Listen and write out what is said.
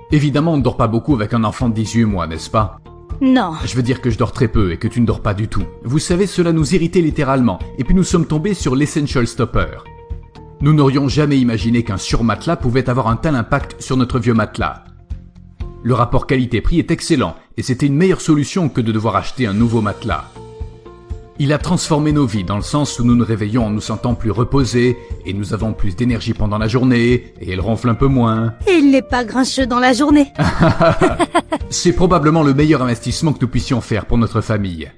Évidemment, on ne dort pas beaucoup avec un enfant de 18 mois, n'est-ce pas? Non. Je veux dire que je dors très peu et que tu ne dors pas du tout. Vous savez, cela nous irritait littéralement, et puis nous sommes tombés sur l'Essential Stopper. Nous n'aurions jamais imaginé qu'un surmatelas pouvait avoir un tel impact sur notre vieux matelas. Le rapport qualité-prix est excellent, et c'était une meilleure solution que de devoir acheter un nouveau matelas. Il a transformé nos vies dans le sens où nous nous réveillons en nous sentant plus reposés, et nous avons plus d'énergie pendant la journée, et elle ronfle un peu moins. Et il n'est pas grincheux dans la journée. C'est probablement le meilleur investissement que nous puissions faire pour notre famille.